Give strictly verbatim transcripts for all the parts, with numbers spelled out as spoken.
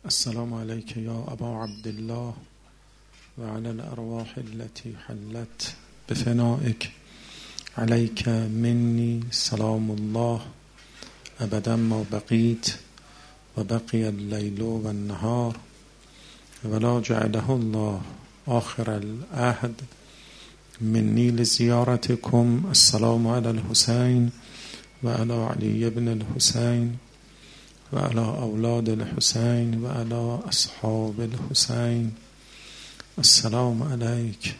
السلام عليك يا أبا عبد الله وعلى الأرواح التي حلت بفنائك. عليك مني سلام الله أبدا ما بقيت وبقي الليل والنهار، ولا جعله الله آخر العهد مني لزيارتكم. السلام على الحسين وعلى علي بن الحسين وعلى أولاد الحسين وعلى أصحاب الحسين. السلام عليك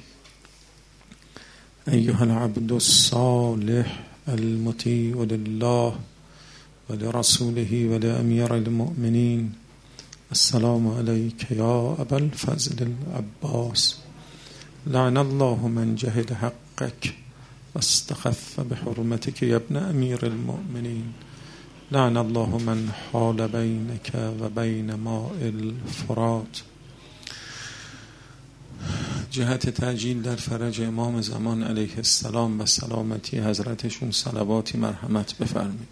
أيها العبد الصالح المطيع لله ولرسوله ولأمير المؤمنين. السلام عليك يا أبا الفضل العباس. لعن الله من جهل حقك واستخف بحرمتك يا ابن أمير المؤمنين. لعن الله من حال بينك وبين ماء الفرات. جهت تعجیل در فرج امام زمان علیه السلام و سلامتی حضرتشون صلواتی مرحمت بفرمید.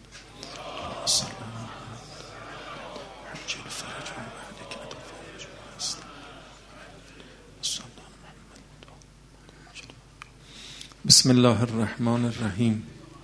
بسم الله الرحمن الرحیم.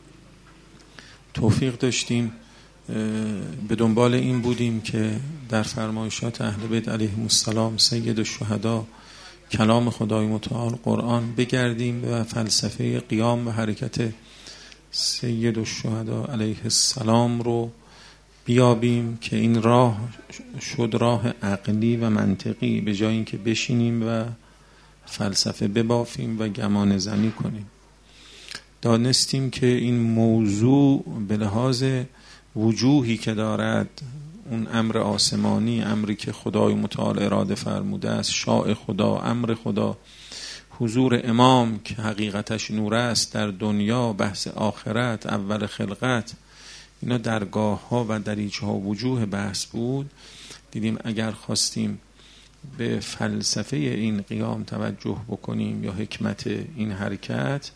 توفیق داشتیم به دنبال این بودیم که در فرمایشات اهل بیت علیهم السلام سید الشهدا کلام خدای متعال قرآن بگردیم و فلسفه قیام و حرکت سید الشهدا علیه السلام رو بیابیم که این راه شد راه عقلی و منطقی، به جای اینکه بشینیم و فلسفه ببافیم و گمان زنی کنیم. دانستیم که این موضوع به لحاظ وجوهی که دارد، اون امر آسمانی، امری که خدای متعال اراده فرموده است، شاء خدا، امر خدا، حضور امام که حقیقتش نور است در دنیا، بحث آخرت، اول خلقت، اینا درگاه ها و دریچه ها وجوه بحث بود. دیدیم اگر خواستیم به فلسفه این قیام توجه بکنیم یا حکمت این حرکت،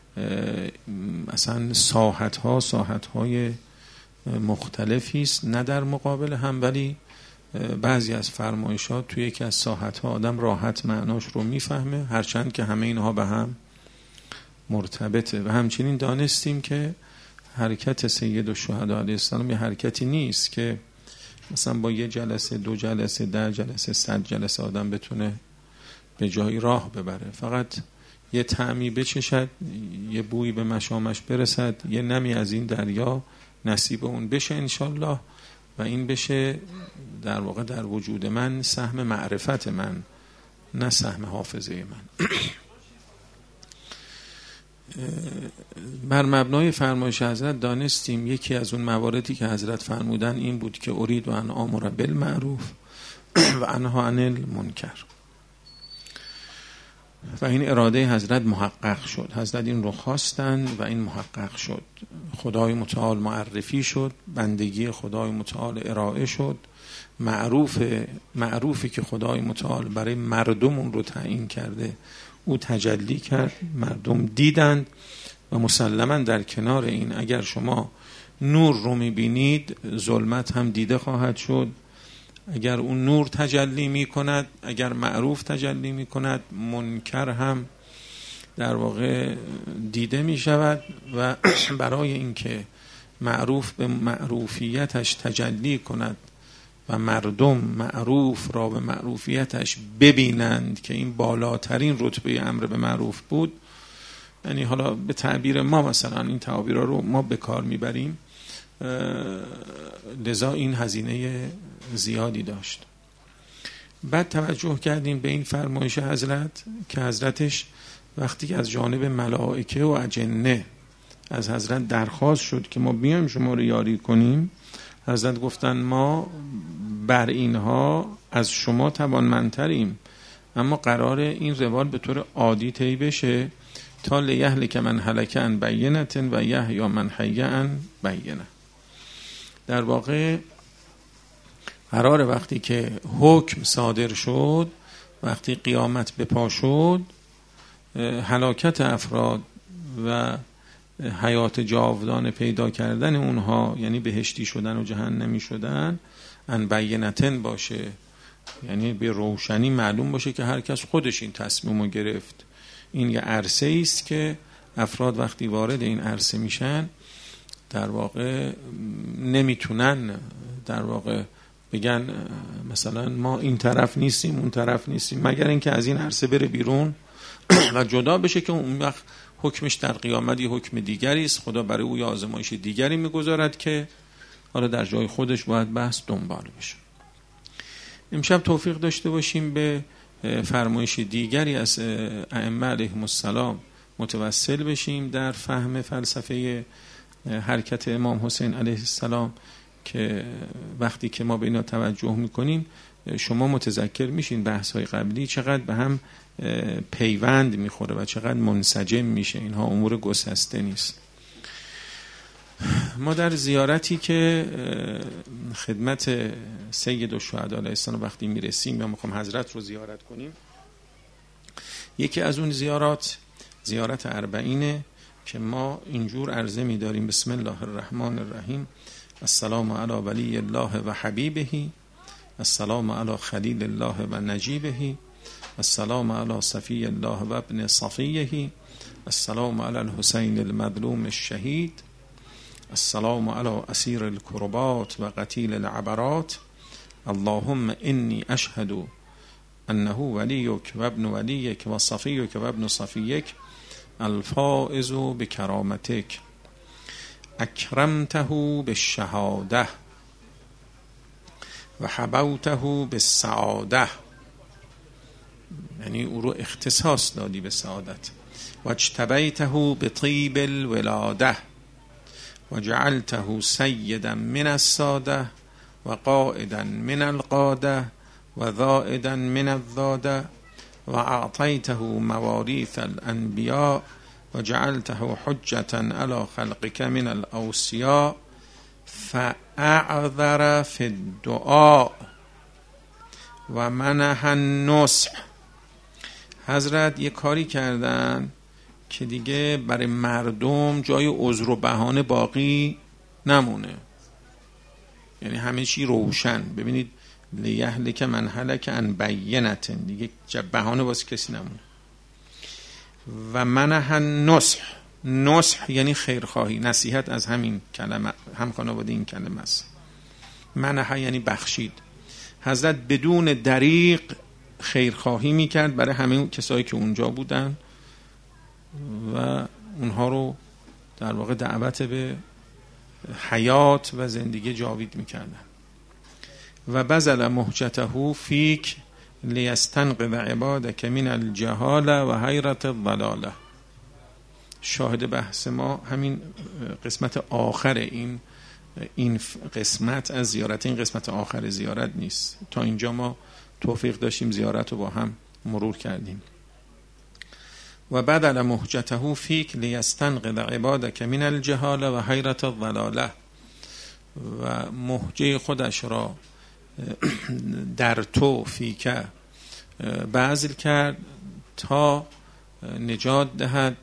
اصلا ساحت ها ساحت های مختلفی است، نه در مقابل هم، ولی بعضی از فرمایشات توی یکی از ساحت ها آدم راحت معناش رو میفهمه، هرچند که همه اینها به هم مرتبطه. و همچنین دانستیم که حرکت سید الشهدا علیه السلام یه حرکتی نیست که مثلا با یه جلسه، دو جلسه، ده جلسه، صد جلسه آدم بتونه به جایی راه ببره. فقط یه طعمی بچشد، یه بویی به مشامش برسد، یه نمی از این دریا نصیب اون بشه انشالله، و این بشه در واقع در وجود من سهم معرفت من، نه سهم حافظه من. بر مبنای فرمایش حضرت دانستیم یکی از اون مواردی که حضرت فرمودن این بود که ارید و ان آمر بالمعروف و انها عن المنکر، و این اراده حضرت محقق شد. حضرت این رو خواستن و این محقق شد. خدای متعال معرفی شد، بندگی خدای متعال ارائه شد، معروف معروفی که خدای متعال برای مردم اون رو تعیین کرده او تجلی کرد، مردم دیدند. و مسلما در کنار این اگر شما نور رو میبینید، ظلمت هم دیده خواهد شد. اگر اون نور تجلی می کند، اگر معروف تجلی می کند، منکر هم در واقع دیده می شود. و برای اینکه معروف به معروفیتش تجلی کند و مردم معروف را به معروفیتش ببینند که این بالاترین رتبه امر به معروف بود، یعنی حالا به تعبیر ما مثلا این تعابیر رو ما به کار میبریم، لذا این هزینه زیادی داشت. بعد توجه کردیم به این فرمایش حضرت که حضرتش وقتی از جانب ملائکه و اجنه از حضرت درخواست شد که ما بیایم شما رو یاری کنیم، حضرت گفتن ما بر اینها از شما توانمندتریم، اما قرار این روال به طور عادی طی بشه تا لیهلک من هلک عن بینة و یحیی من حی عن بینة. در واقع قرار وقتی که حکم صادر شد، وقتی قیامت به پا شد، هلاکت افراد و حیات جاودان پیدا کردن اونها، یعنی بهشتی شدن و جهنمی شدن، ان بینتن باشه، یعنی به روشنی معلوم باشه که هر کس خودش این تصمیم رو گرفت. این یه عرصه است که افراد وقتی وارد این عرصه میشن در واقع نمیتونن در واقع بگن مثلا ما این طرف نیستیم اون طرف نیستیم، مگر اینکه از این عرصه بره بیرون و جدا بشه که اون وقت حکمش در قیامت یه حکم دیگری است. خدا برای او یه آزمایش دیگری میگذارد که حالا در جای خودش باید بحث دنبال بشه. امشب توفیق داشته باشیم به فرمایش دیگری از ائمه علیهم السلام متوسل بشیم در فهم فلسفه حرکت امام حسین علیه السلام، که وقتی که ما به اینا توجه میکنیم شما متذکر میشین بحث های قبلی چقدر به هم پیوند میخوره و چقدر منسجم میشه. اینها امور گسسته نیست. ما در زیارتی که خدمت سید الشهدا علیه السلام وقتی میرسیم یا میخوام حضرت رو زیارت کنیم، یکی از اون زیارات زیارت اربعینه که ما اینجور عرضه می‌داریم: بسم الله الرحمن الرحیم، السلام علی ولی الله و حبیبه، السلام علی خلیل الله و نجیبه، السلام علی صفی الله و ابن صفیه، السلام علی الحسین المظلوم الشهید، السلام علی اسیر الکربات و قتیل العبرات، اللهم انی اشهد انه ولیک و ابن ولیک و صفیک و ابن صفیک الفائز بکرامتک، اکرمته بالشهاده و حبوته بالسعاده، یعنی او رو اختصاص دادی به سعادت، و اجتبیته بطیب الولاده و جعلته سیدا من الساده و قائدا من القاده و ذائدا من الذاده و اعطیته مواریث الانبیاء و جعلته حجتا علی خلقک من الاوصیاء فاعذر فی الدعاء و منح النصح. حضرت یه کاری کردن که دیگه برای مردم جای عذر و بهانه باقی نمونه، یعنی همه چی روشن. ببینید لیهلک من هلک عن بینة، دیگه بهانه واسه کسی نمونه. و منح النصح، نصح یعنی خیرخواهی، نصیحت از همین کلمه، هم خانواده این کلمه است. منح یعنی بخشید. حضرت بدون دریغ خیرخواهی میکرد برای همه کسایی که اونجا بودن و اونها رو در واقع دعوت به حیات و زندگی جاوید میکردن. و بذل مهجته فیک لیستنقذ عبادک من الجهاله و حیرت الضلاله. شاهد بحث ما همین قسمت آخر این این قسمت از زیارت، این قسمت آخر زیارت نیست. تا اینجا ما توفیق داشتیم زیارت رو با هم مرور کردیم. و بدل مهجته فیک لیستنقذ عبادک من الجهاله و حیرت الضلاله، و مهجه خودش را در تو فیکه بذل کرد تا نجات دهد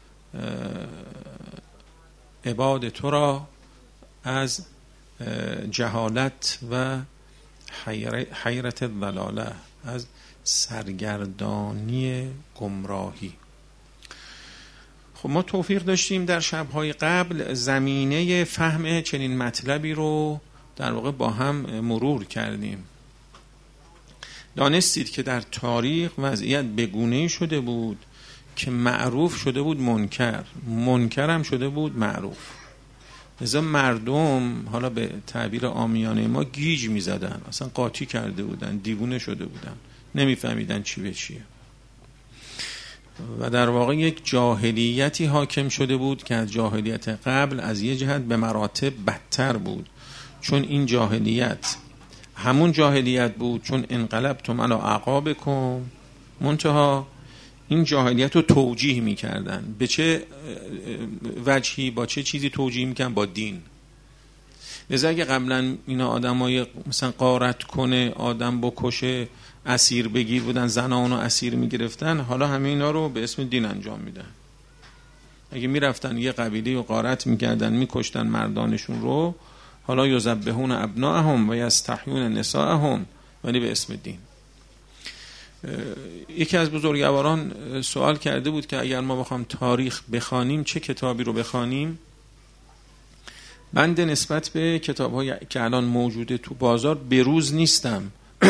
عباد تو را از جهالت و حیرت الضلاله، از سرگردانی گمراهی. خب ما توفیق داشتیم در شب‌های قبل زمینه فهم چنین مطلبی رو در واقع با هم مرور کردیم. دانستید که در تاریخ وضعیت بگونه‌ای شده بود که معروف شده بود منکر، منکر هم شده بود معروف. لذا مردم حالا به تعبیر عامیانه ما گیج می زدن، اصلا قاطی کرده بودن، دیوونه شده بودن، نمیفهمیدن چی به چیه. و در واقع یک جاهلیتی حاکم شده بود که از جاهلیت قبل از یه جهت به مراتب بدتر بود، چون این جاهلیت همون جاهلیت بود چون انقلبتم علی اعقابکم، منتها این جاهلیت رو توجیه میکردن. به چه وجهی، با چه چیزی توجیه میکردن؟ با دین. لذا اگه قبلا اینا آدمای مثلا غارت کنه، آدم بکشه، اسیر بگیر بودن، زنان رو اسیر میگرفتن، حالا همه اینا رو به اسم دین انجام میدن. اگه میرفتن یه قبیله رو غارت میکردن، میکشتن مردانشون رو، حالا یذبحون ابناءهم و یستحیون نساءهم ولی به اسم دین. یکی از بزرگواران سوال کرده بود که اگر ما بخوام تاریخ بخوانیم چه کتابی رو بخوانیم. بنده نسبت به کتاب‌هایی که الان موجوده تو بازار بروز نیستم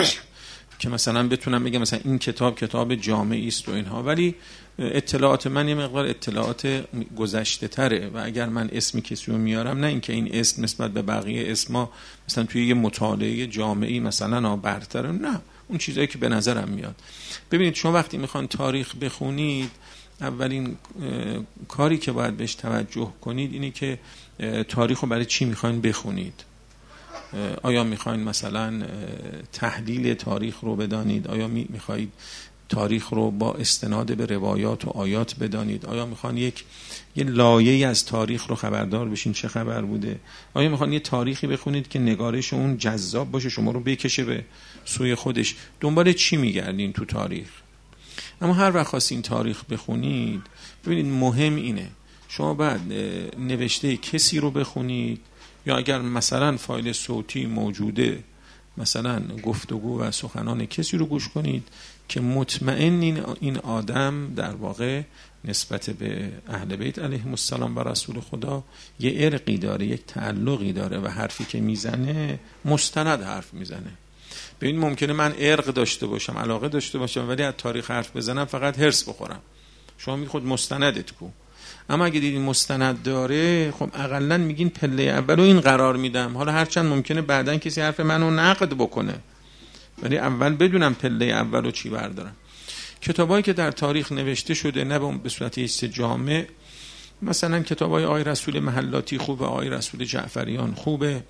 که مثلا بتونم بگم مثلا این کتاب کتاب جامعی است و اینها، ولی اطلاعات من یه مقدار اطلاعات گذشته تره و اگر من اسم کسی رو میارم، نه اینکه این اسم نسبت به بقیه اسما مثلا توی یه مطالعه جامعی مثلا برتره، نه، اون چیزایی که به نظرم میاد. ببینید شما وقتی میخوان تاریخ بخونید، اولین کاری که باید بهش توجه کنید اینه که تاریخ رو برای چی میخواین بخونید. آیا میخواین مثلا تحلیل تاریخ رو بدانید؟ آیا میخواید تاریخ رو با استناد به روایات و آیات بدانید؟ آیا میخوان یک یه لایه‌ای از تاریخ رو خبردار بشین چه خبر بوده؟ آیا میخوان یه تاریخی بخونید که نگارش اون جذاب باشه، شما رو بکشه به سوی خودش؟ دنبال چی میگردین تو تاریخ؟ اما هر وقت خواستین تاریخ بخونید، ببینید مهم اینه شما بعد نوشته کسی رو بخونید، یا اگر مثلا فایل صوتی موجوده مثلا گفتگو و سخنان کسی رو گوش کنید که مطمئنین این آدم در واقع نسبت به اهل بیت علیهم السلام و رسول خدا یه ارقی داره، یک تعلقی داره و حرفی که میزنه مستند حرف میزنه. ببین ممکنه من ارق داشته باشم، علاقه داشته باشم، ولی از تاریخ حرف بزنم فقط هرس بخورم. شما میگید خود مستندت کو، اما اگه دیدین مستند داره، خب اقلن میگین پله اولو این قرار میدم، حالا هرچند ممکنه بعدن کسی حرف منو نقد بکنه، ولی اول بدونم پله اولو چی بردارم. کتابایی که در تاریخ نوشته شده نه به صورت استجامه، مثلا کتابای آقای رسول محلاتی خوبه، آقای رسول جعفریان خوبه،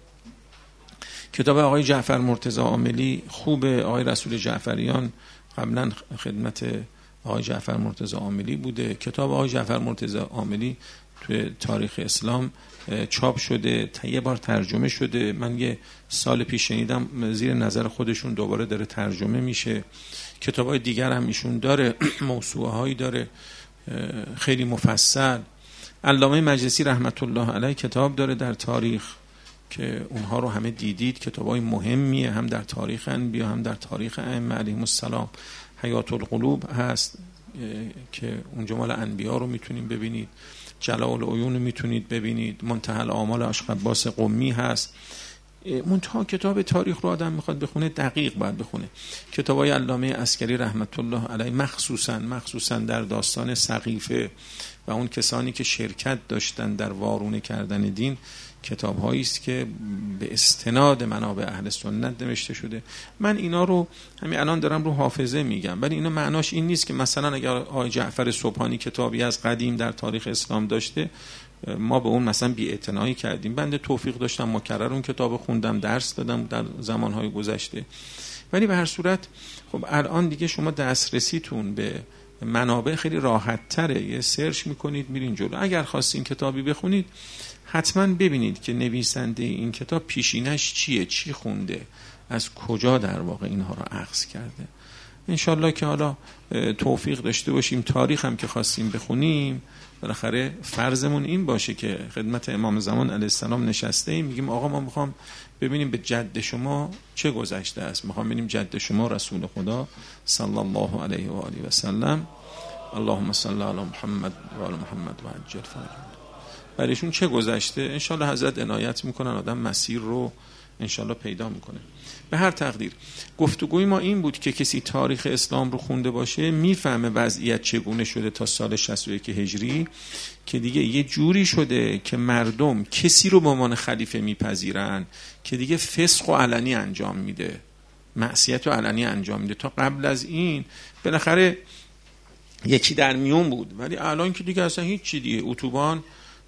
کتاب آقای جعفر مرتضی عاملی خوبه. آقای رسول جعفریان قبلا خدمت آقای جعفر مرتضی عاملی بوده. کتاب آقای جعفر مرتضی عاملی توی تاریخ اسلام چاپ شده، تا یه بار ترجمه شده. من یه سال پیش شنیدم زیر نظر خودشون دوباره داره ترجمه میشه. کتابای دیگر هم ایشون داره، موسوعه هایی داره خیلی مفصل. علامه مجلسی رحمت الله علیه کتاب داره در تاریخ که اونها رو همه دیدید، کتابای مهمیه، هم در تاریخ انبیا هم در تاریخ ائمه علیهم السلام. حیات القلوب هست که اونجا مال انبیا رو میتونید ببینید، جلال العیون رو میتونید ببینید، منتهی الآمال عاشق عباس قمی هست. منتها کتاب تاریخ رو آدم میخواد بخونه دقیق باید بخونه. کتابای علامه عسکری رحمت الله علیه مخصوصا مخصوصا در داستان سقیفه و اون کسانی که شرکت داشتن در وارونه کردن دین، کتاب هایی است که به استناد منابع اهل سنت نوشته شده. من اینا رو همین الان دارم رو حافظه میگم، ولی اینا معناش این نیست که مثلا اگر آقای جعفر سبحانی کتابی از قدیم در تاریخ اسلام داشته ما به اون مثلا بی‌اعتنایی کردیم. بنده توفیق داشتم مکرر اون کتاب خوندم، درس دادم در زمانهای گذشته، ولی به هر صورت خب الان دیگه شما دسترسیتون به منابع خیلی راحت تره، یه سرچ میکنید میرین جلو. اگر خواستین کتابی بخونید حتما ببینید که نویسنده این کتاب پیشینش چیه، چی خونده، از کجا در واقع اینها رو اخذ کرده. انشالله که حالا توفیق داشته باشیم تاریخ هم که خواستیم بخونیم، بالاخره فرضمون این باشه که خدمت امام زمان علیه السلام نشسته ایم میگیم آقا ما میخوام ببینیم به جد شما چه گذشته است، میخوام ببینیم جد شما رسول خدا صلی الله علیه و آله و سلم، اللهم صل علی محمد و آل محمد و عجل فرجهم، برایشون چه گذشته. انشالله حضرت عنایت میکنن آدم مسیر رو انشالله پیدا میکنه. به هر تقدیر گفتگوی ما این بود که کسی تاریخ اسلام رو خونده باشه میفهمه وضعیت چگونه شده تا سال شصت و یک هجری، که دیگه یه جوری شده که مردم کسی رو به عنوان خلیفه میپذیرن که دیگه فسق و علنی انجام میده، معصیت و علنی انجام میده. تا قبل از این بالاخره یکی در میون بود، ولی الان که دیگه اصلا هیچ چی، دیگه اتوبان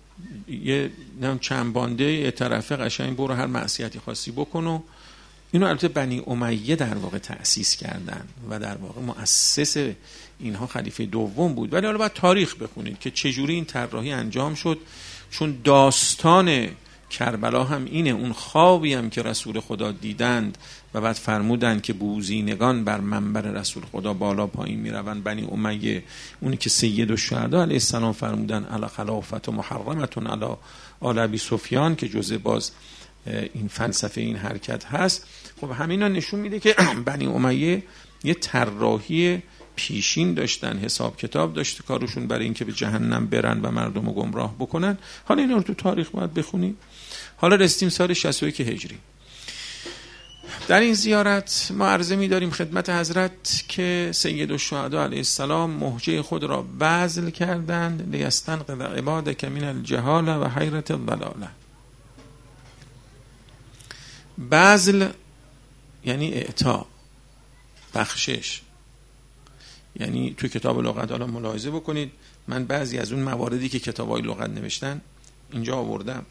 یه نم چند بانده یه طرفه قشنگ برو هر معصیتی خاصی بکن. و اینو البته بنی امیه در واقع تأسیس کردن و در واقع مؤسس اینها خلیفه دوم بود. ولی حالا باید تاریخ بخونید که چجوری این طراحی انجام شد، چون داستان کربلا هم اینه، اون خوابی هم که رسول خدا دیدند و بعد فرمودند که بوزینگان بر منبر رسول خدا بالا پایین میروند، بنی امیه، اونی که سید الشهدا علیه السلام فرمودن الا خلافت و محرمتون الا آل ابی سفیان، که جزء باز این فلسفه این حرکت هست. خب همینا نشون میده که بنی امیه یه طراحی پیشین داشتن، حساب کتاب داشته کارشون برای اینکه به جهنم برن و مردم رو گمراه بکنن. حالا اینا رو تو تاریخ باید بخونیم. حالا رسیدیم سال شصت و یک هجری. در این زیارت ما عرضه می داریم خدمت حضرت که سید الشهدا علیه السلام مهجه خود را بذل کردند لیستنقذ عبادک من الجهاله و حیرة الضلاله. بذل یعنی اعطا، بخشش. یعنی تو کتاب لغت حالا ملاحظه بکنید، من بعضی از اون مواردی که کتابای لغت نوشتن اینجا آوردم.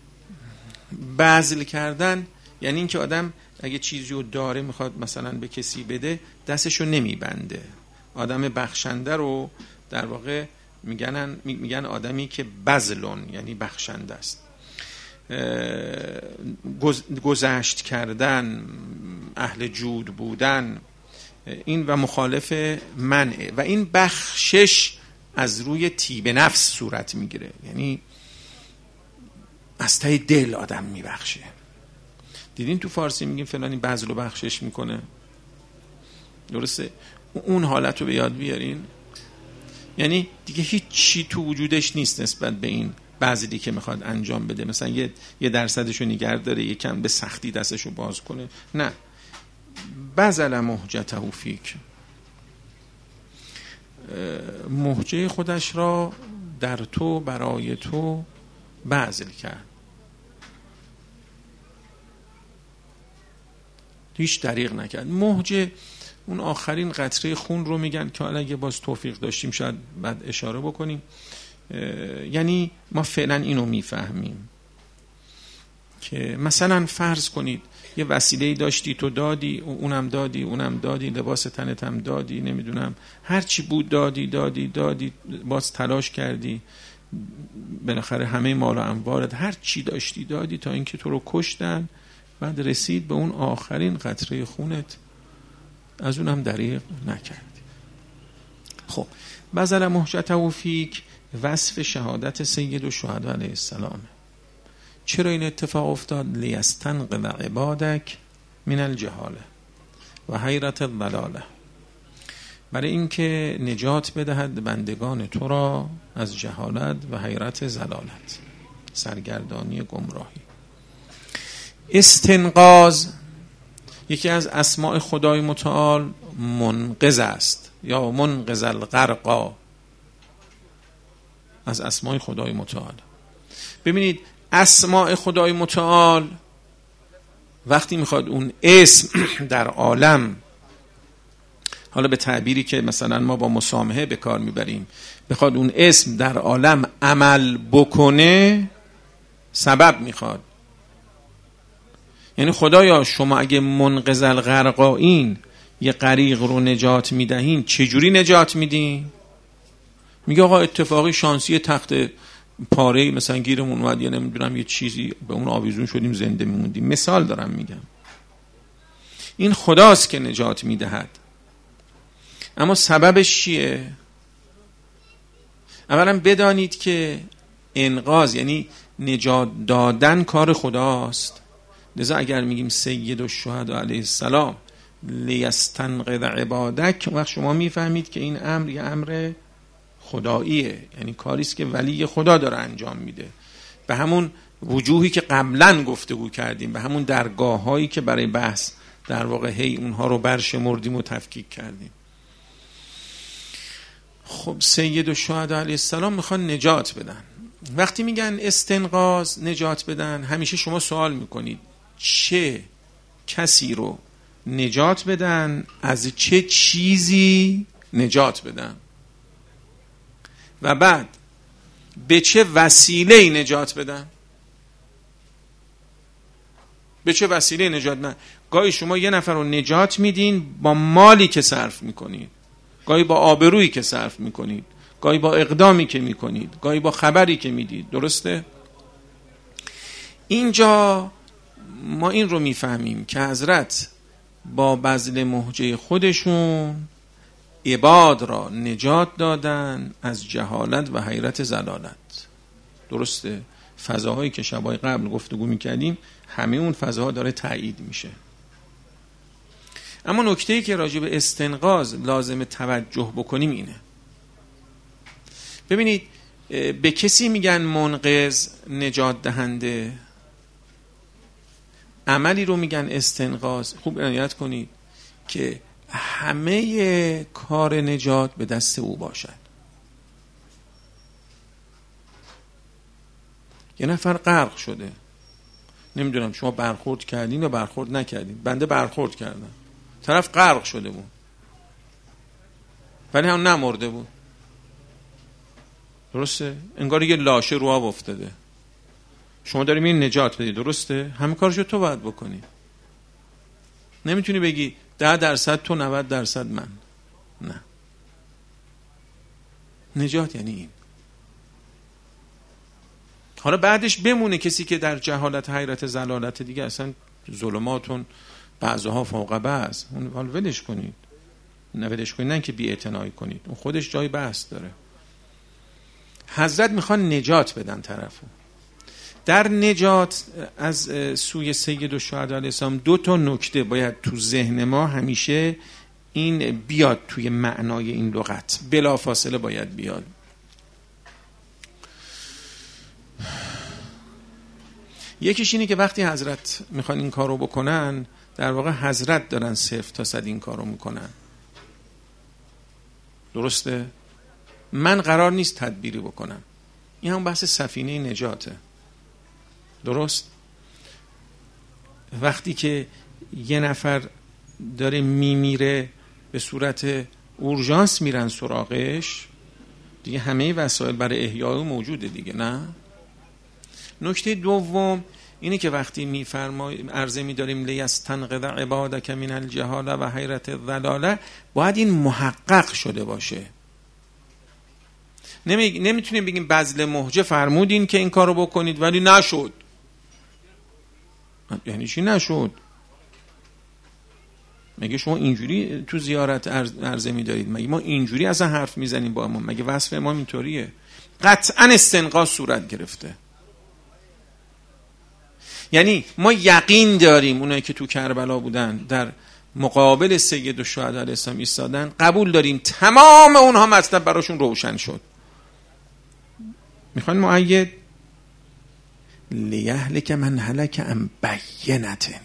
بذل کردن یعنی اینکه آدم اگه چیزی رو داره میخواد مثلا به کسی بده، دستشو نمیبنده. آدم بخشنده رو در واقع میگن میگن آدمی که بذلون یعنی بخشنده است. گذشت کردن، اهل جود بودن، این و مخالف منع. و این بخشش از روی طیب نفس صورت میگیره، یعنی از ته دل آدم میبخشه. دیدین تو فارسی میگیم فلانی بذل و بخشش میکنه، درسته؟ اون حالت رو به یاد بیارین. یعنی دیگه هیچ چی تو وجودش نیست نسبت به این بذلی که میخواد انجام بده، مثلا یه یه درصدشو نگه داره، یکم به سختی دستشو باز کنه. نه، بذل مهجته فیک، مهجه خودش را در تو برای تو بذل کرد. هیچ دریغ نکرد. مهجه اون آخرین قطره خون رو میگن که حالا اگه باز توفیق داشتیم شاید بعد اشاره بکنیم. یعنی ما فعلا اینو میفهمیم که مثلا فرض کنید یه وسیله‌ای داشتی تو دادی، اونم دادی اونم دادی، لباس تنت هم دادی، نمیدونم هر چی بود دادی دادی دادی، باز تلاش کردی، بالاخره همه مال و اموالت هر چی داشتی دادی تا اینکه تو رو کشتن. بعد رسید به اون آخرین قطره خونت، از اونم دریغ نکردی. خب بذل مهجته فیک وصف شهادت سید الشهدا علیه السلام. چرا این اتفاق افتاد؟ لیستنقذ عبادک من الجهاله و حیرة الضلاله، برای اینکه نجات بدهد بندگان تو را از جهالت و حیرت ضلالت، سرگردانی گمراهی. استنقاذ یکی از اسماء خدای متعال منقذ است، یا منقذ الغرقا، از اسماء خدای متعال. ببینید اسماء خدای متعال وقتی میخواد اون اسم در عالم، حالا به تعبیری که مثلا ما با مسامحه به کار میبریم، بخواد اون اسم در عالم عمل بکنه، سبب میخواد. یعنی خدایا شما اگه منقذ الغرقائین یه غریق رو نجات میدهین، چجوری نجات میدین؟ میگه آقا اتفاقی شانسی تخت پاره مثلا گیرمون اومد، یا نمیدونم یه چیزی به اون آویزون شدیم زنده میموندیم. مثال دارم میگم. این خداست که نجات میدهد، اما سببش چیه؟ اولا بدانید که انقاذ یعنی نجات دادن کار خداست. لذا اگر میگیم سید الشهدا علیه السلام لیستنقذ عبادک، وقت شما میفهمید که این امر یه امر خداییه، یعنی کاریست که ولی خدا داره انجام میده، به همون وجوهی که قبلا گفتگو کردیم، به همون درگاه هایی که برای بحث در واقع هی اونها رو برشمردیم و تفکیک کردیم. خب سید الشهدا علیه السلام میخوان نجات بدن. وقتی میگن استنقاذ نجات بدن، همیشه شما سوال میکنید چه کسی رو نجات بدن، از چه چیزی نجات بدن، و بعد به چه وسیله‌ای نجات بدن. به چه وسیله نجات بدن؟ گاهی شما یه نفر رو نجات میدین با مالی که صرف میکنید، گاهی با آبرویی که صرف میکنید، گاهی با اقدامی که میکنید، گاهی با خبری که میدید. درسته؟ اینجا ما این رو میفهمیم که حضرت با بذل مهجه خودشون عباد را نجات دادن از جهالت و حیرت ضلالت. درسته؟ فضاهایی که شبای قبل گفتگو میکردیم همه اون فضاها داره تایید میشه. اما نکته‌ای که راجع به استنقاذ لازم توجه بکنیم اینه. ببینید به کسی میگن منقذ، نجات دهنده، عملی رو میگن استنقاذ. خوب عنایت کنید که همه کار نجات به دست او باشد. یه نفر غرق شده، نمیدونم شما برخورد کردین یا برخورد نکردین. بنده برخورد کردم، طرف غرق شده بود ولی هم نمرده بود، درسته؟ انگار یه لاشه رو آب افتاده، شما داریم این نجات بدی، درسته؟ همه کارشو تو باید بکنی. نمیتونی بگی ده درصد تو نود درصد من. نه، نجات یعنی این. حالا بعدش بمونه کسی که در جهالت، حیرت، ضلالت دیگه، اصلا ظلماتون بعضها فوق بعض، اون حال ولش کنید، نه ولش کنید، نه که بی اعتنایی کنید، اون خودش جای بحث داره. حضرت میخوان نجات بدن طرفو. در نجات از سوی سید الشهدا علیه السلام دو تا نکته باید تو ذهن ما همیشه این بیاد توی معنای این لغت، بلافاصله باید بیاد. یکیش اینه که وقتی حضرت میخوان این کارو بکنن، در واقع حضرت دارن صفر تا صد این کارو میکنن، درسته؟ من قرار نیست تدبیری بکنم. این هم بحث سفینه نجاته، درست؟ وقتی که یه نفر داره میمیره به صورت اورژانس میرن سراغش، دیگه همه وسایل برای احیای موجوده دیگه، نه؟ نکته دوم اینه که وقتی میفرماییم عرضه می‌داریم لیستنقذ عبادک من الجهاله و حیرت الضلاله، باید این محقق شده باشه. نمی... نمیتونیم بگیم بذل مهجه فرمودین که این کارو بکنید ولی نشد. یعنی چی نشد؟ مگه شما اینجوری تو زیارت عرضه می‌دارید؟ مگه ما اینجوری اصلا حرف میزنیم با امام؟ مگه وصف امام اینطوریه؟ قطعاً استنقاذ صورت گرفته. یعنی ما یقین داریم اونایی که تو کربلا بودن در مقابل سید الشهدا علیه السلام ایستادن، قبول داریم تمام اونها مطلب براشون روشن شد. میخوان مؤید لیهلک من هلک عن بینة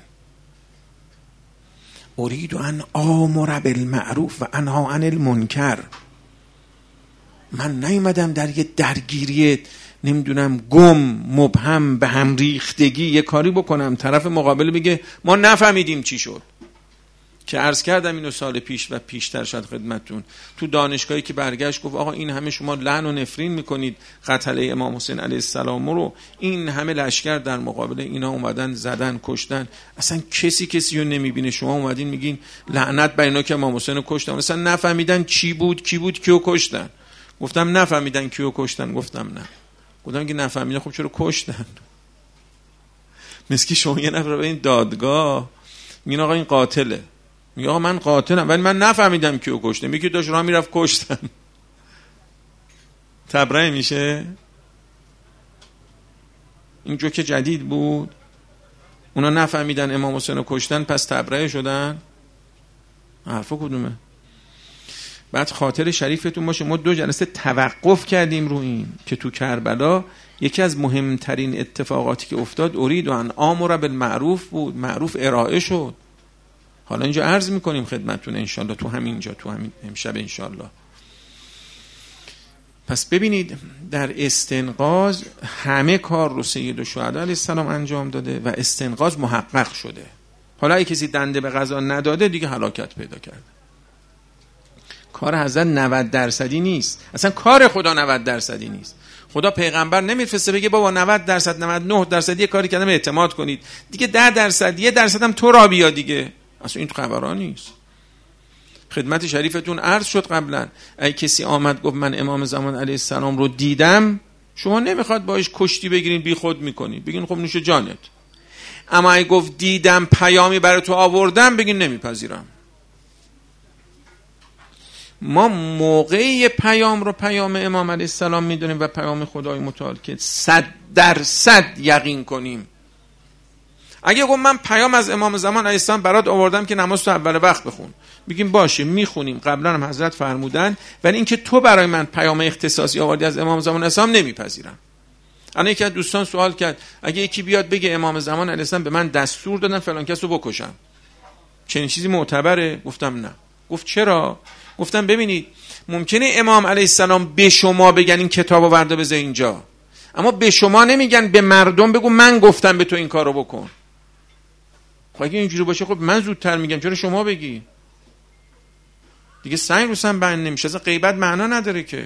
ارید ان آمر بالمعروف و انها عن المنکر. من نیومدم در یه درگیری نمیدونم گم مبهم به هم ریختگی یه کاری بکنم طرف مقابل بگه ما نفهمیدیم چی شد. که عرض کردم اینو سال پیش و پیشتر شد خدمتون، تو دانشگاهی که برگشت گفت آقا این همه شما لعن و نفرین میکنید قتله امام حسین علیه السلام رو، این همه لشکر در مقابل اینا اومدن زدن کشتن، اصلا کسی کسی رو نمیبینه، شما اومدین میگین لعنت بر اینا که امام حسین رو کشتن، اصلا نفهمیدن چی بود کی بود کیو کشتن. گفتم نفهمیدن کیو کشتن؟ گفتم نه. گفتم که نفهمیدن خب چرا کشتن؟ مسکی شما یه نفر به این دادگاه میگین آقا این قاتله، میگه آقا من قاتلم ولی من نفهمیدم کیو کشته، میگه داشت راه میرفت کشتن. تبرئه میشه؟ این جوک جدید بود، اونا نفهمیدن امام حسین رو کشتن پس تبرئه شدن. حرفا کدومه؟ بعد خاطر شریفتون باشه ما دو جلسه توقف کردیم رو این که تو کربلا یکی از مهمترین اتفاقاتی که افتاد ارید و ان آمر بالمعروف بود، معروف ارائه شد. حالا اینجا عرض میکنیم خدمتتون انشالله تو همینجا تو همین امشب انشالله. پس ببینید در استنقاذ همه کار رو سید الشهدا علیه السلام انجام داده و استنقاذ محقق شده. حالا اگه کسی دنده به قضا نداده دیگه هلاکت پیدا کرده. کار حضرت نود درصدی نیست، اصلا کار خدا نود درصدی نیست. خدا پیغمبر نمیفرسته بگه بابا نود درصد نود و نه درصد یه کاری کردم اعتماد کنید دیگه، ده درصد یه درصد هم تو را بیا دیگه، اصلا این خبرا نیست. خدمت شریفتون عرض شد قبلا، اگه کسی آمد گفت من امام زمان علیه السلام رو دیدم، شما نمیخواد باش کشتی بگیرین بی خود میکنی، بگین خب نوش جانت. اما اگه گفت دیدم پیامی برای تو آوردم، بگین نمیپذیرم. ما موقعی پیام رو پیام امام علیه السلام میدونیم و پیام خدای متعال که صد درصد یقین کنیم. اگه گفت من پیام از امام زمان علیه السلام برات آوردم که نماز تو اول وقت بخون، بگیم باشه میخونیم، قبلا هم حضرت فرمودن، ولی اینکه تو برای من پیام اختصاصی آوردی از امام زمان علیه السلام نمیپذیرم. الان یکی از دوستان سوال کرد اگه یکی بیاد بگه امام زمان علیه السلام به من دستور دادن فلان کسو بکشم، چنین چیزی معتبره؟ گفتم نه. گفت چرا؟ گفتم ببینید ممکنه امام علیه السلام به شما بگن این کتابو وردا بذار اینجا، اما به شما نمیگن به مردم بگو من گفتم به تو این کارو بکن. خب اگه اینجوری باشه خب من زودتر میگم، چرا شما بگی؟ دیگه سعی رو سن بند نمیشه. اصلا غیبت معنا نداره که.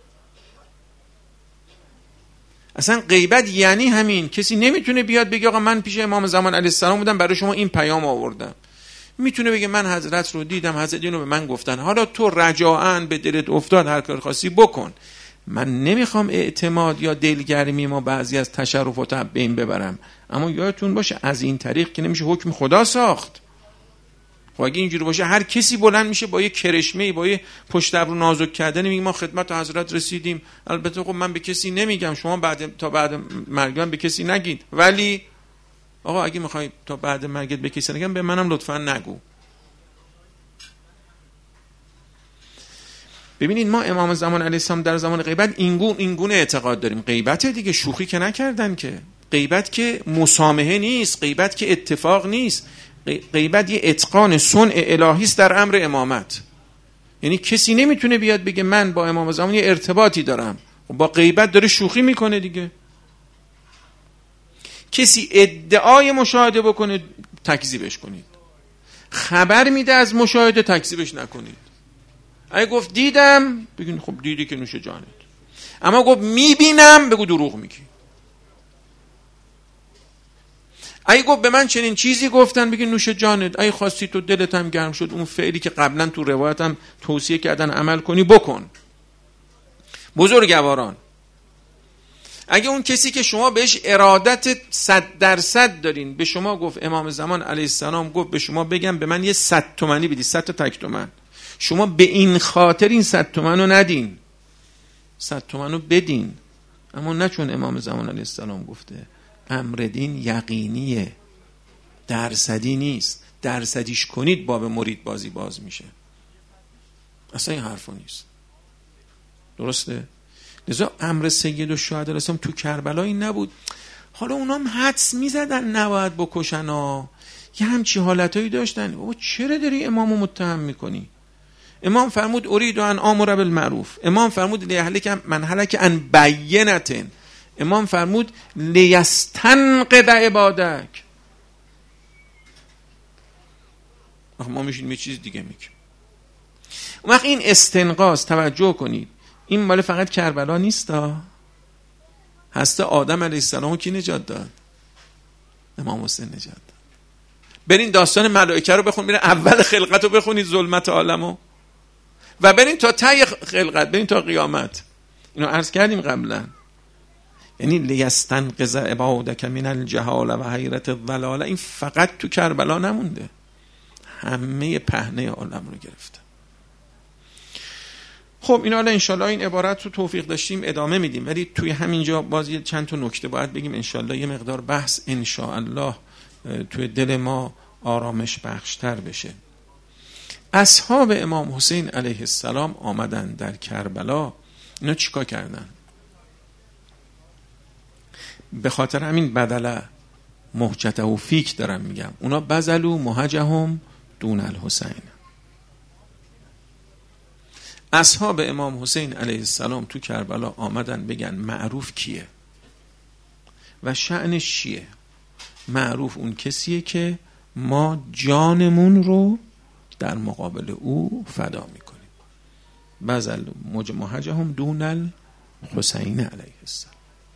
اصلا غیبت یعنی همین، کسی نمیتونه بیاد بگه آقا من پیش امام زمان علیه السلام بودم برای شما این پیام آوردم. میتونه بگه من حضرت رو دیدم، حضرت اینو به من گفتن، حالا تو رجاءً به دلت افتاد هر کار خاصی بکن. من نمیخوام اعتماد یا دلگرمی ما بعضی از تشرفات رو بین ببرم، اما یادتون باشه از این طریق که نمیشه حکم خدا ساخت. خب اگه اینجوری باشه هر کسی بلند میشه با یه کرشمه‌ای، با یه پشت ابرو نازک کردن میگه ما خدمت حضرت رسیدیم. البته خب من به کسی نمیگم، شما بعد تا بعد مرگم به کسی نگید، ولی آقا اگه میخوای تا بعد مرگت به کسی نگم به منم لطفا نگو. ببینید ما امام زمان علیه السلام در زمان غیبت اینگونه اینگونه اعتقاد داریم. غیبت دیگه شوخی که نکردن که، غیبت که مسامحه نیست، غیبت که اتفاق نیست، غیبت یه اتقان صنع الهی است در امر امامت. یعنی کسی نمیتونه بیاد بگه من با امام زمان یه ارتباطی دارم، با غیبت داره شوخی میکنه دیگه. کسی ادعای مشاهده بکنه تکذیبش کنید، خبر میده از مشاهده تکذیبش نکنید. اگه گفت دیدم بگین خب دیدی که نوش جانت، اما گفت میبینم بگو دروغ میگی. اگه گفت به من چنین چیزی گفتن بگین نوش جانت، اگه خواستی تو دلت هم گرم شد اون فعلی که قبلا تو روایت هم توصیه کردن عمل کنی بکن. بزرگواران اگه اون کسی که شما بهش ارادت صد درصد دارین به شما گفت امام زمان علیه السلام گفت به شما بگم به من یه صد تومنی بدی، صد تا تک تومن، شما به این خاطر این صد تومن رو ندین، صد تومن رو بدین، اما نه چون امام زمان علیه السلام گفته. امر دین یقینیه، درصدی نیست. درصدیش کنید باب مرید بازی باز میشه. اصلا این حرفا نیست. درسته؟ لذا امر سید الشهدا الاسلام تو کربلا این نبود. حالا اونا هم حدس میزدن نباید بکشن ها، یه همچی حالتایی داشتن. بابا چرا داری امامو متهم میکنی؟ امام فرمود ارید ان آمر بالمعروف، امام فرمود لیهلک من هلک عن بینة، امام فرمود لیستنقذ عبادک. ما میشیم یه چیز دیگه میگیم. اون وقت این استنقاذ توجه کنید این مال فقط کربلا نیستا، هسته آدم علیه السلام کی نجات داد؟ امام حسین نجات داد. برین داستان ملائکه رو بخون، برین اول خلقت رو بخونید، ظلمت عالمو، و برین تا ته خلقت، برین تا قیامت. اینو عرض کردیم قبلا. یعنی لیستنقذ عبادک من الجهال و حیرت الضلال، این فقط تو کربلا نمونده، همه پهنه عالم رو گرفته. خب اینا الان انشالله این عبارت رو توفیق داشتیم ادامه میدیم، ولی توی همینجا باز چند تا نکته باید بگیم انشالله یه مقدار بحث انشالله توی دل ما آرامش بخشتر بشه. اصحاب امام حسین علیه السلام آمدن در کربلا، اینا چیکار کردن؟ به خاطر همین بدل محجته و فیک دارم میگم، اونا بذلوا محجهم دون الحسین. اصحاب امام حسین علیه السلام تو کربلا آمدن بگن معروف کیه و شأنش چیه. معروف اون کسیه که ما جانمون رو در مقابل او فدا میکنیم. بذلوا محجهم دون الحسین علیه السلام.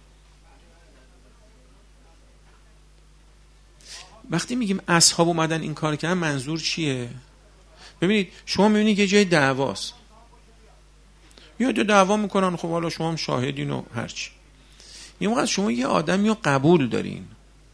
وقتی میگیم اصحاب اومدن این کار کردن منظور چیه؟ ببینید شما میبینید یه جای دعواست، یا دو دعوا میکنن، خب حالا شما هم شاهدین و هرچی. یه موقع شما یه آدمی رو قبول دارین،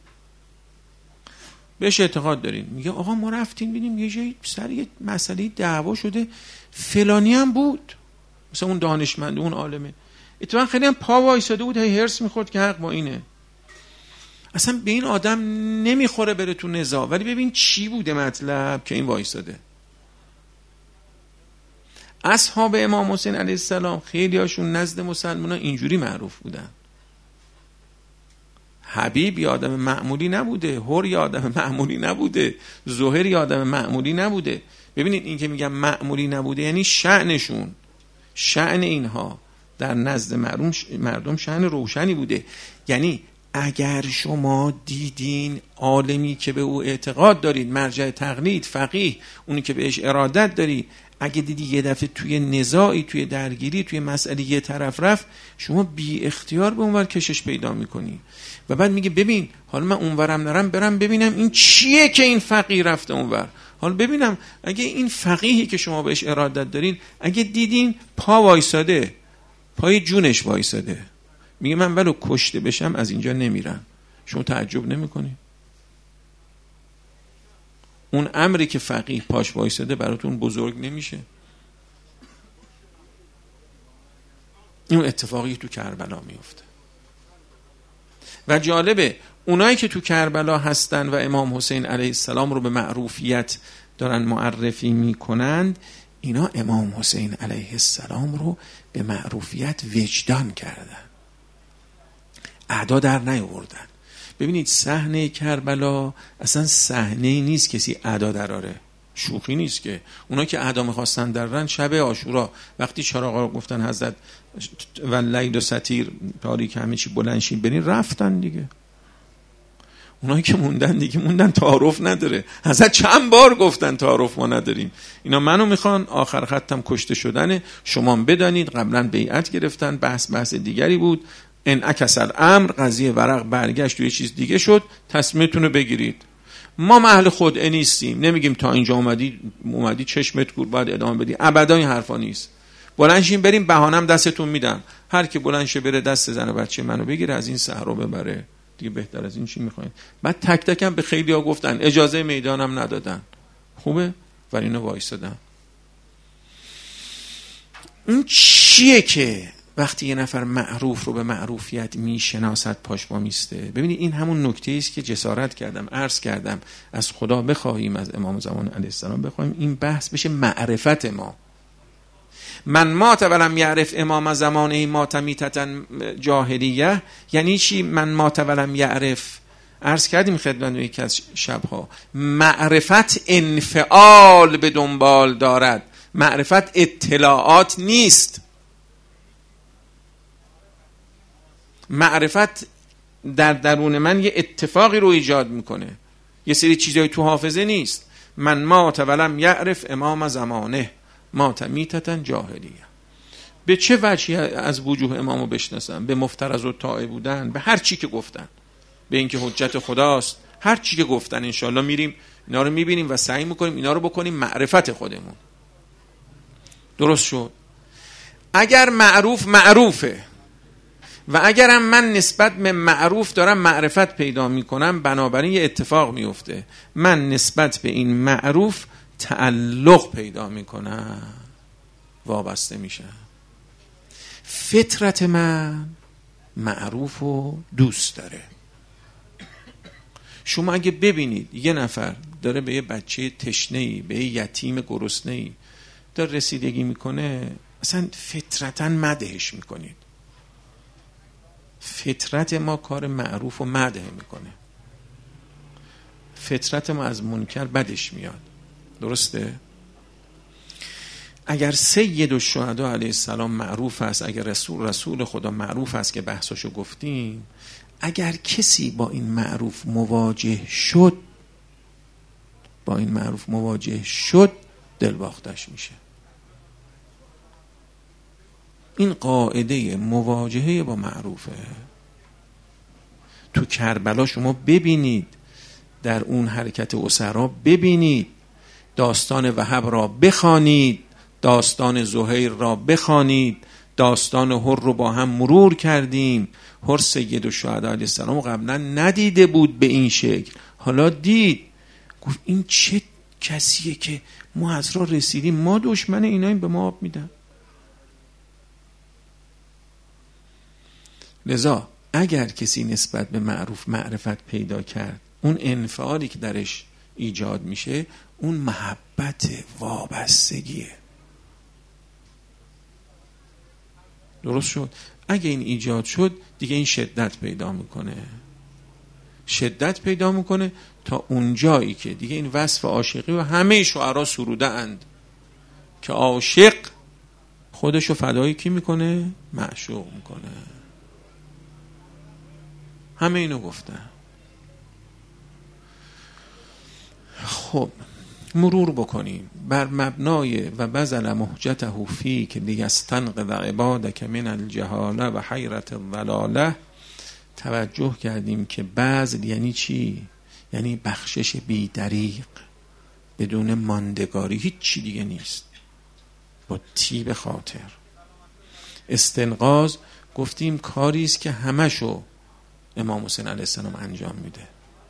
بهش اعتقاد دارین، میگه آقا ما رفتیم ببینیم یه جای سر یه مسئله دعوا شده، فلانی هم بود، مثلا اون دانشمند اون عالمه، اتفاقا خیلی هم پا وایساده بود، هی هرس میخورد که حق با اینه. اصلا به این آدم نمیخوره بره تو نزاع، ولی ببین چی بوده مطلب که این وایساده. اصحاب امام حسین علیه السلام خیلی هاشون نزد مسلمان ها اینجوری معروف بودن. حبیب یه آدم معمولی نبوده، هر یه آدم معمولی نبوده، زهر یه آدم معمولی نبوده. ببینید این که میگم معمولی نبوده یعنی شأنشون، شأن اینها در نزد مردم شأن روشنی بوده. یعنی اگر شما دیدین عالمی که به او اعتقاد دارید، مرجع تقلید، فقیه، اونی که بهش ارادت داری، اگه دیدی یه دفعه توی نزاعی، توی درگیری، توی مسئله یه طرف رفت، شما بی اختیار به اونور کشش پیدا میکنی و بعد میگه ببین حالا من اونورم نرم برم ببینم این چیه که این فقیه رفته اونور، حالا ببینم اگه این فقیهی که شما بهش ارادت دارین اگه دیدین پا وایساده، پای جونش وایساده، میگه من ولو کشته بشم از اینجا نمیرم، شما تعجب نمیکنی؟ اون امری که فقیه پاش وایساده براتون بزرگ نمیشه؟ این اتفاقی تو کربلا میفته. و جالبه اونایی که تو کربلا هستن و امام حسین علیه السلام رو به معروفیت دارن معرفی میکنند، اینا امام حسین علیه السلام رو به معروفیت وجدان کردن، اعدا در نیاوردن. ببینید صحنه کربلا اصلا صحنه نیست کسی اعدا دراره، شوخی نیست که. اونا که اعدا میخواستن درن شب عاشورا وقتی چراغا گفتن حضرت واللیل و ستیر تاریک همه چی بلند شین برین، رفتن دیگه. اونایی که موندن دیگه موندن، تعارف نداره. حضرت چند بار گفتن تعارف ما نداریم، اینا منو میخوان، آخر خطم کشته شدنه، شما بدانید قبلا بیعت گرفتن، بحث بحث دیگری بود، انعکس الامر، قضیه ورق برگشت و یه چیز دیگه شد، تصمیمتون رو بگیرید. ما محل خود نیستیم، نمیگیم تا اینجا اومدی اومدی چشمت کور باید ادامه بدی، ابدا این حرفا نیست. بلند شین بریم، بهانم دستتون میدم، هر کی بلند شه بره دست زن و بچه منو بگیره از این صحرا ببره، دیگه بهتر از این چی میخواین؟ بعد تک تکم به خیلیا گفتن، اجازه میدانم ندادن. خوبه؟ ولی اینو وایسادن. اون چیه که وقتی یه نفر معروف رو به معروفیت میشناسد پاش با میسته؟ ببینید این همون نکته است که جسارت کردم، عرض کردم از خدا بخواهیم، از امام زمان علیه السلام بخواهیم، این بحث بشه معرفت ما. من مات ولم یعرف امام زمانه مات میتتا جاهلیه. یعنی چی من مات ولم یعرف؟ عرض کردیم خدمت یکی از شبها، معرفت انفعال به دنبال دارد، معرفت اطلاعات نیست. معرفت در درون من یه اتفاقی رو ایجاد میکنه، یه سری چیزایی تو حافظه نیست. من مات ولم یعرف امام زمانه مات میتتا جاهلیه. به چه وجهی از وجوه امامو بشناسم؟ به مفترض و طاعه بودن، به هر چی که گفتن، به اینکه حجت خداست، هر چی که گفتن. انشالله میریم اینا رو میبینیم و سعی میکنیم اینا رو بکنیم معرفت خودمون. درست شد؟ اگر معروف معروفه و اگرم من نسبت به معروف دارم معرفت پیدا میکنم، بنابراین یه اتفاق میفته، من نسبت به این معروف تعلق پیدا میکنم، وابسته میشم. فطرت من معروف رو دوست داره. شما اگه ببینید یه نفر داره به یه بچه تشنه‌ای، به یه یتیم گرسنه‌ای داره رسیدگی میکنه، اصلا فطرتاً مدحش میکنید. فطرت ما کار معروف و مدح میکنه، فطرت ما از منکر بدش میاد. درسته؟ اگر سید الشهدا علیه السلام معروف است، اگر رسول رسول خدا معروف است که بحثاشو گفتیم، اگر کسی با این معروف مواجه شد با این معروف مواجه شد دلباختش میشه. این قاعده مواجهه با معروفه. تو کربلا شما ببینید، در اون حرکت اسرا ببینید، داستان وهب را بخوانید، داستان زهیر را بخوانید، داستان هر رو با هم مرور کردیم. هر سید الشهدا علیه السلام قبلا ندیده بود به این شکل، حالا دید، گفت این چه کسیه که ما از را رسیدیم، ما دشمن ایناییم، به ما آب میدن. لذا اگر کسی نسبت به معروف معرفت پیدا کرد، اون انفعالی که درش ایجاد میشه اون محبت وابستگیه. درست شد؟ اگه این ایجاد شد دیگه این شدت پیدا میکنه، شدت پیدا میکنه تا اونجایی که دیگه این وصف عاشقی و همه شعرا سروده اند که عاشق خودشو فدای کی میکنه؟ معشوق میکنه. همه اینو گفتن. خب مرور بکنیم بر مبنای و بذل مهجته فیک لیستنقذ عبادک من الجهاله و حیرت الضلاله. توجه کردیم که بذل یعنی چی؟ یعنی بخشش بی دریغ بدون ماندگاری، هیچ چی دیگه نیست، با طیب خاطر. استنقاذ گفتیم کاری است که همشو امام حسین علیه السلام انجام میده.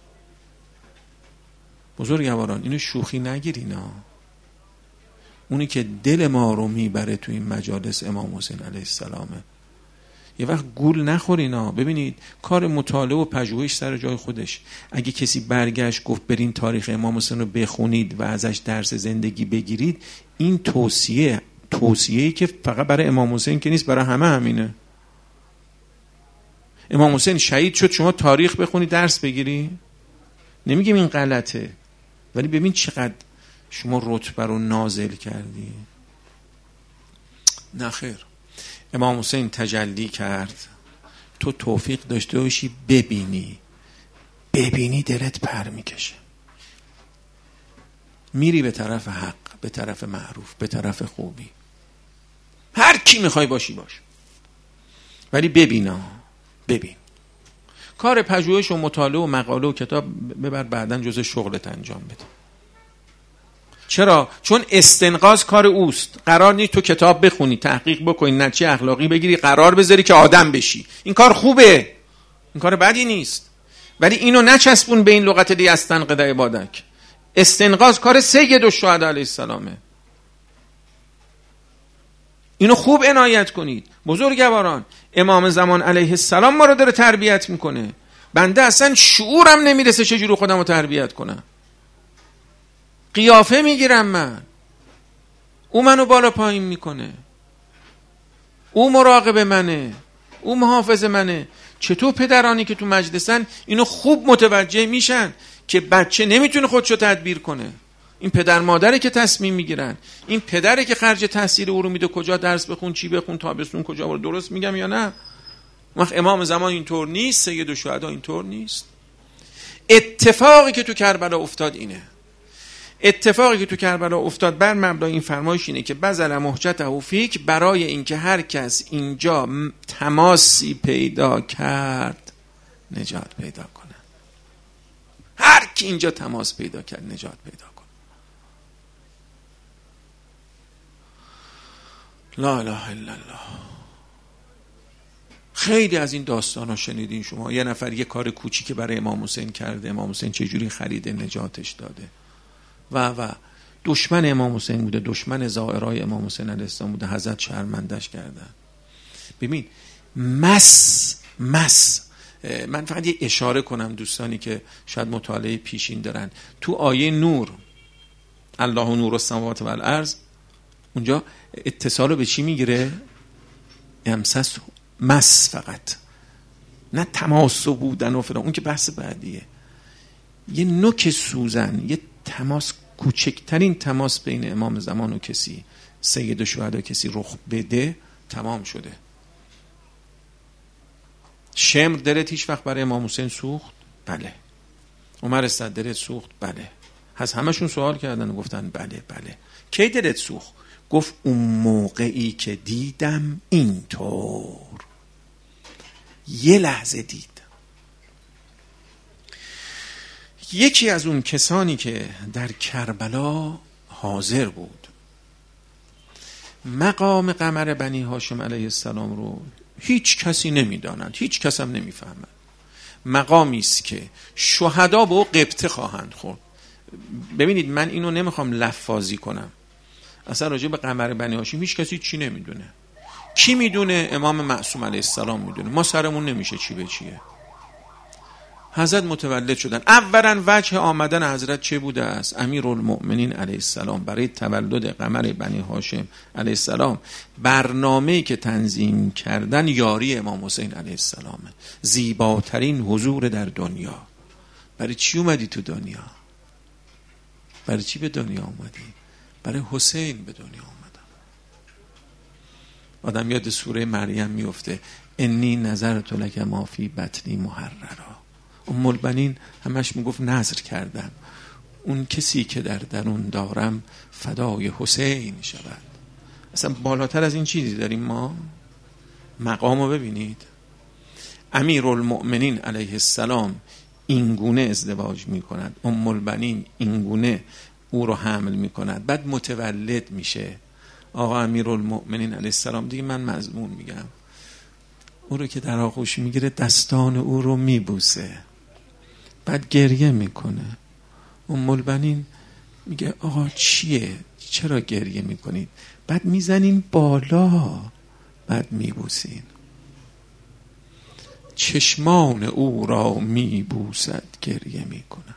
بزرگواران اینو شوخی نگیرینا، اونی که دل ما رو میبره تو این مجالس امام حسین علیه السلامه. یه وقت گول نخورینا. ببینید کار مطالعه و پژوهش سر جای خودش. اگه کسی برگشت گفت برین تاریخ امام حسین رو بخونید و ازش درس زندگی بگیرید، این توصیه توصیه‌ای که فقط برای امام حسین که نیست، برای همه همینه. امام حسین شهید شد، شما تاریخ بخونی درس بگیری؟ نمیگیم این غلطه، ولی ببین چقدر شما رتبه رو نازل کردی. نه خیر، امام حسین تجلی کرد، تو توفیق داشته باشی ببینی، ببینی دلت پر میکشه، میری به طرف حق، به طرف معروف، به طرف خوبی. هر کی میخوای باشی باش، ولی ببینا، ببین. کار پژوهش و مطالعه و مقاله و کتاب ببر بعداً جزء شغلت انجام بده. چرا؟ چون استنقاذ کار اوست. قرار نیست تو کتاب بخونی، تحقیق بکنی، نتیجه اخلاقی بگیری، قرار بذاری که آدم بشی. این کار خوبه، این کار بدی نیست، ولی اینو نچسبون به این لغت دی استنقذ عبادک. استنقاذ کار سید الشهدا علیه السلامه. اینو خوب عنایت کنید بزرگواران. امام زمان علیه السلام ما رو داره تربیت میکنه. بنده اصلا شعورم نمیرسه چجوری خودم رو تربیت کنم. قیافه میگیرم من، او منو بالا پایین میکنه، او مراقب منه، او محافظ منه. چطور پدرانی که تو مجلسن اینو خوب متوجه میشن که بچه نمیتونه خودشو تدبیر کنه؟ این پدر مادره که تصمیم میگیرن، این پدره که خرج تحصیل او رو میده، کجا درس بخون، چی بخون، تابستون کجا برو. درست میگم یا نه؟ وقت امام زمان اینطور نیست، سید الشهدا اینطور نیست. اتفاقی که تو کربلا افتاد اینه. اتفاقی که تو کربلا افتاد بر مبنای این فرمایش اینه که بذل مهجته فیک، برای اینکه هر کس اینجا تماسی پیدا کرد نجات پیدا کنه. هر کی اینجا تماس پیدا کرد نجات پیدا کنه. لا اله الا الله. خیلی از این داستان ها شنیدین شما. یه نفر یه کار کوچیک برای امام حسین کرده، امام حسین چجوری خریده نجاتش داده و و دشمن امام حسین بوده، دشمن زائرای امام حسین علیه السلام بوده، حضرت شرمندش کردن. ببین مس مس من فقط یه اشاره کنم دوستانی که شاید مطالعه پیشین دارن. تو آیه نور، الله نور السماوات و الارض، اونجا اتصال رو به چی میگیره؟ امسس مس، فقط نه تماس بودن و فلان، اون که بحث بعدیه. یه نوک سوزن، یه تماس، کوچکترین تماس بین امام زمان و کسی، سید الشهدا کسی رخ بده، تمام شده. شمر دلت هیچ وقت برای امام حسین سوخت؟ بله. عمر اسد دلت سوخت؟ بله. از همشون سوال کردن و گفتن بله بله. کی دلت سوخت؟ گفت اون موقعی که دیدم اینطور، یه لحظه دید. یکی از اون کسانی که در کربلا حاضر بود، مقام قمر بنی هاشم علیه السلام رو هیچ کسی نمیداند، هیچ کس هم نمیفهمد. مقامی است که شهدا به او غبطه خواهند خورد. ببینید من اینو نمیخوام لفاظی کنم، اصلا راجع به قمر بنی هاشم هیچ کسی چی نمیدونه. کی میدونه؟ امام معصوم علیه السلام میدونه. ما سرمون نمیشه چی به چیه. حضرت متولد شدن. اولا وجه آمدن حضرت چه بوده است؟ امیرالمؤمنین علیه السلام برای تولد قمر بنی هاشم علیه السلام برنامه‌ای که تنظیم کردن یاری امام حسین علیه السلامه. زیباترین حضور در دنیا. برای چی اومدی تو دنیا؟ برای چی به دنیا اومدی؟ برای حسین به دنیا اومدم. آدم یاد سوره مریم میفته. انی نظرت لک ما فی بطنی محررا. ام البنین همش میگفت نظر کردم اون کسی که در درون دارم فدای حسین شود. اصلا بالاتر از این چیزی داریم ما؟ مقامو ببینید. امیرالمؤمنین علیه السلام اینگونه ازدواج میکند، ام البنین اینگونه او رو حمل میکند، بعد متولد میشه آقا امیرالمؤمنین علیه السلام. دیگه من مضمون میگم، او رو که در آغوش میگیره دستان او رو میبوسه، بعد گریه میکنه. ام البنین میگه آقا چیه؟ چرا گریه میکنید؟ بعد میزنین بالا، بعد میبوسین. چشمان او را میبوسد، گریه میکنه.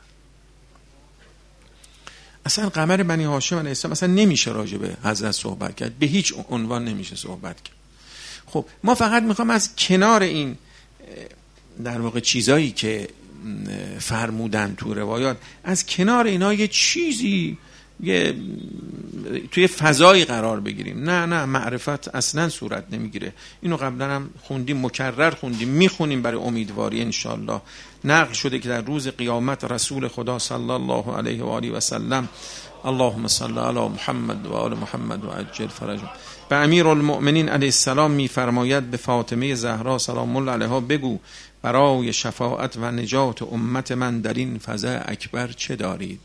اصلا قمر بنی هاشم علیه السلام اصلا نمیشه راجع به حضرت صحبت کرد، به هیچ عنوان نمیشه صحبت کرد. خب ما فقط میخوام از کنار این در واقع چیزایی که فرمودن تو روایات، از کنار اینا یه چیزی یه توی فضایی قرار بگیریم. نه نه معرفت اصلا صورت نمیگیره. اینو قبلا هم خوندیم، مکرر خوندیم، میخونیم برای امیدواری انشالله. نقل شده که در روز قیامت رسول خدا صلی الله علیه و آله و سلم اللهم صل علی محمد و آل محمد و عجل فرجهم، به امیرالمؤمنین علیه السلام میفرماید به فاطمه زهرا سلام الله علیها بگو برای شفاعت و نجات امت من در این فضا اکبر چه دارید؟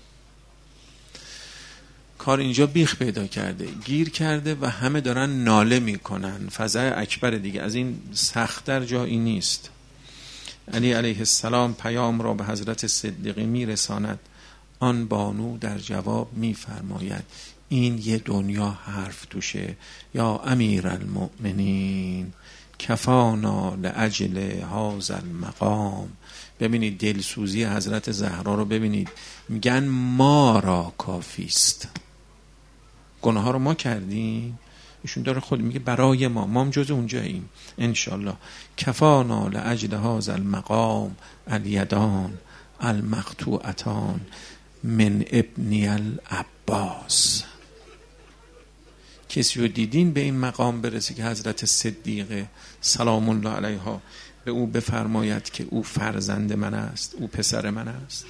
کار اینجا بیخ پیدا کرده، گیر کرده و همه دارن ناله میکنن. فضا اکبر دیگه، از این سخت‌تر جایی نیست. علی علیه السلام پیام را به حضرت صدیقه میرساند. آن بانو در جواب میفرماید این یه دنیا حرف توشه. یا امیرالمؤمنین کفانا لاجل هذا المقام. ببینید دلسوزی حضرت زهرا رو ببینید، میگن ما را کافی است. گناه ها رو ما کردیم، ایشون داره خود میگه برای ما، ما هم جز اونجاییم انشالله. کفانا لاجل هذا المقام الیدان المقطوعتان من ابنی العباس. کسی رو دیدین به این مقام برسه که حضرت صدیقه سلام الله علیها به او بفرماید که او فرزند من است، او پسر من است؟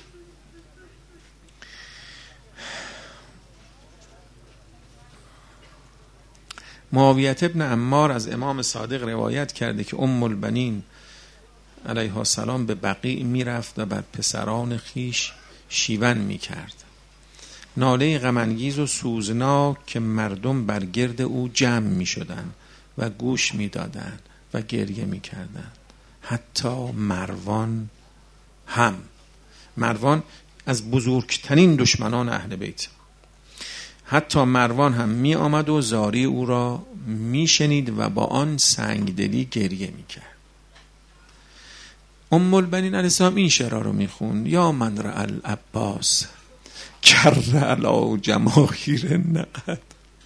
معاویه ابن عمار از امام صادق روایت کرده که ام البنین علیها السلام به بقیع میرفت و بر پسران خیش شیون میکرد. ناله غمانگیز و سوزناک که مردم بر گرد او جمع میشدند و گوش میدادند و گریه میکردند. حتی مروان هم، مروان از بزرگترین دشمنان اهل بیت، حتی مروان هم می آمد و زاری او را می شنید و با آن سنگدلی گریه می کرد. ام البنین علیه السلام این شعر رو می خوند. یا من رأى العباس کر علی جماهیر نقد.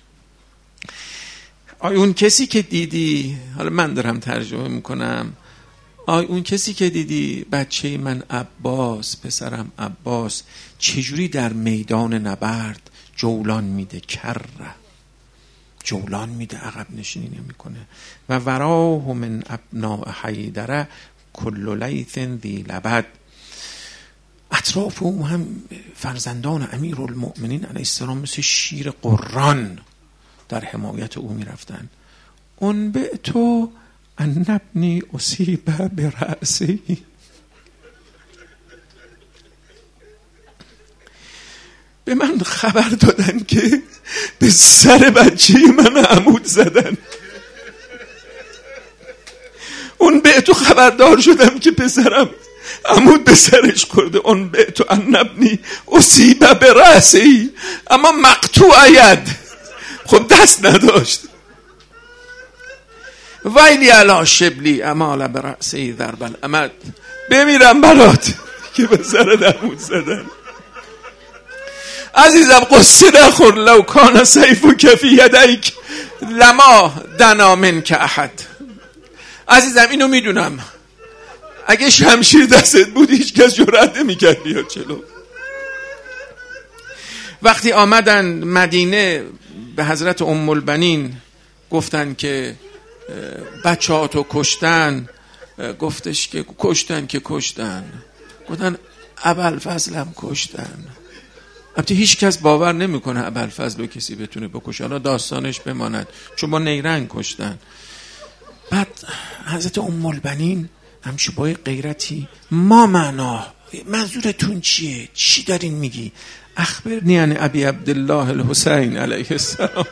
آی اون کسی که دیدی، حالا من دارم ترجمه می کنم، آی اون کسی که دیدی بچه من عباس، پسرم عباس چجوری در میدان نبرد جولان میده، کر جولان میده، عقب نشینی نمیکنه. و وراه من ابناء حیدره کل لیث ذی لبد. اطراف او هم فرزندان امیرالمؤمنین علیه السلام مثل شیر قران در حمایت او میرفتن. اون به تو ان ابنی اصیب برأسی. به من خبر دادن که به سر بچه من عمود زدن. اون به تو خبردار شدم که پسرم عمود به سرش خورده. اون به تو ان ابنی اصیب برأسی، اما مقطوع ید، خب دست نداشت. ویلی علی شبلی امال برأسی ضرب العمد، بمیرم برات که به سر عمود زدن. عزیزم قصه نخور، لو کان سیفک فی یدیک لما دنا منک احد. عزیزم اینو میدونم، اگه شمشیر دستت بود هیچ کس جرأت نمی‌کرد بیاد جلو. وقتی آمدن مدینه به حضرت ام البنین گفتن که بچه ها تو کشتن، گفتش که کشتن که کشتن، گفتن ابوالفضل هم کشتن. البته هیچ کس باور نمیکنه ابوالفضل رو کسی بتونه بکشه، حالا داستانش بماند، چون با نیرنگ کشتن. بعد حضرت ام البنین همچه با غیرتی، ما معنا منظورتون چیه؟ چی دارین میگی؟ اخبرنی عن ابی عبدالله الحسین علیه السلام.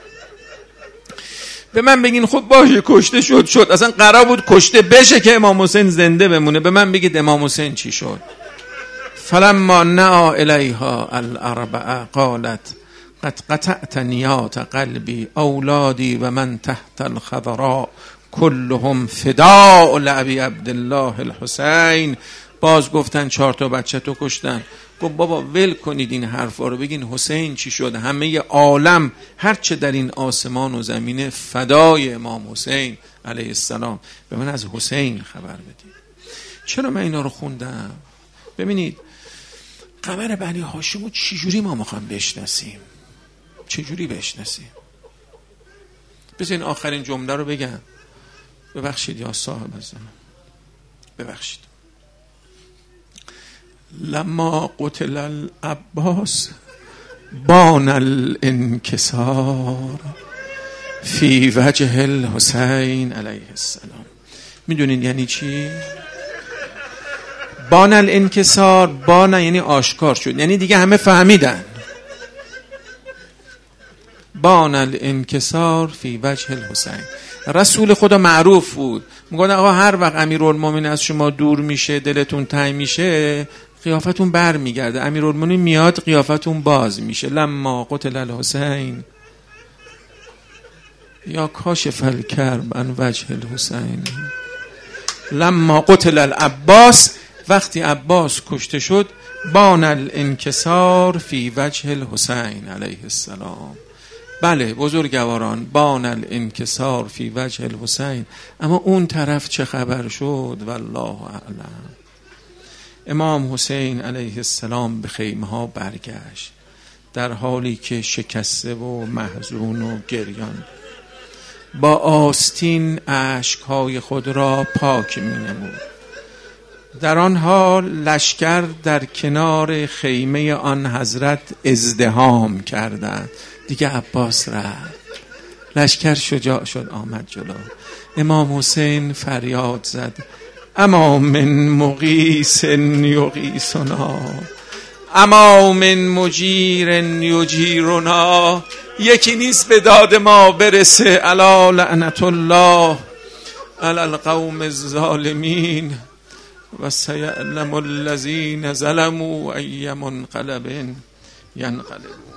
به من بگین خب باشه کشته شد شد، اصلا قرار بود کشته بشه که امام حسین زنده بمونه. به من بگید امام حسین چی شد؟ فلما نعا الیها الاربعه قالت قد قطعت نیات قلبی اولادی و من تحت الخضراء کلهم فداء لابی عبدالله الحسین. باز گفتن چهار تا بچه تو کشتن. گفت بابا ول کنید این حرفا رو، بگین حسین چی شد؟ همه عالم هرچه در این آسمان و زمینه فدای امام حسین علیه السلام. به من از حسین خبر بدید. چرا من اینا رو خوندم؟ ببینید قمر بنی هاشم رو چجوری ما میخوام بشناسیم؟ چجوری بشناسیم؟ بذارین آخرین جمله رو بگم. ببخشید یا صاحب الزمان، ببخشید. لما قتل العباس بان الانکسار فی وجه الحسین علیه السلام. میدونین یعنی چی؟ بان الانکسار، بان یعنی آشکار شد، یعنی دیگه همه فهمیدن. بان الانکسار فی وجه الحسین. رسول خدا معروف بود، میگن آقا هر وقت امیرالمومنین از شما دور میشه، دلتون تنگ میشه، قیافتون بر میگرده. امیرالمومنین میاد قیافتون باز میشه. لما قتل الحسین یا کاشف الکرب عن وجه الحسین. لما قتل العباس، وقتی عباس کشته شد، بان الانکسار فی وجه الحسین علیه السلام. بله بزرگواران، بان الانکسار فی وجه الحسین. اما اون طرف چه خبر شد؟ والله اعلم. امام حسین علیه السلام به خیمه ها برگشت در حالی که شکسته و محزون و گریان، با آستین اشک‌های خود را پاک می‌نمود. در آن حال لشکر در کنار خیمه آن حضرت ازدحام کردند. دیگه عباس رفت، لشکر شجاع شد آمد جلو. امام حسین فریاد زد اما من مغیث یغیثنا، اما من مجیر یجیرنا. یکی نیست به داد ما برسه. الا لعنت الله علی القوم الظالمین و سیعلم الذین ظلموا ای منقلب ینقلبون.